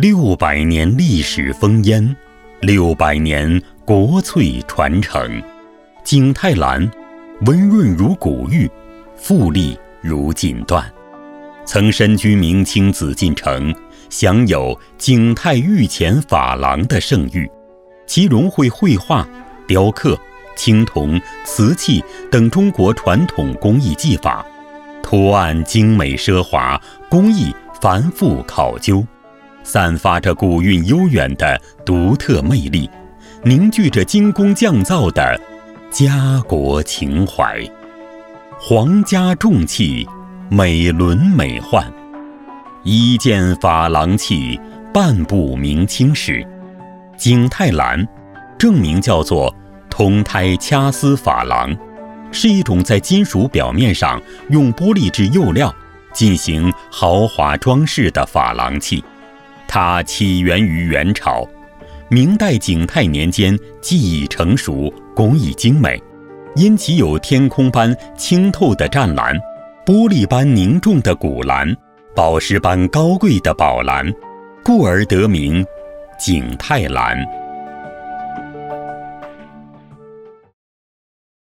600年历史烽烟，600年国粹传承。景泰蓝，温润如古玉，富丽如锦缎。曾身居明清紫禁城，享有景泰御前珐琅的盛誉。其融汇绘画、雕刻、青铜、瓷器等中国传统工艺技法，图案精美奢华，工艺繁复考究，散发着古韵悠远的独特魅力，凝聚着精工匠造的家国情怀。皇家重器，美轮美奂，一件珐琅器，半部明清史。景泰蓝正名叫做通胎掐丝珐琅，是一种在金属表面上用玻璃质釉料进行豪华装饰的珐琅器。它起源于元朝，明代景泰年间技艺成熟，工艺精美，因其有天空般清透的湛蓝、玻璃般凝重的古蓝、宝石般高贵的宝蓝，故而得名景泰蓝。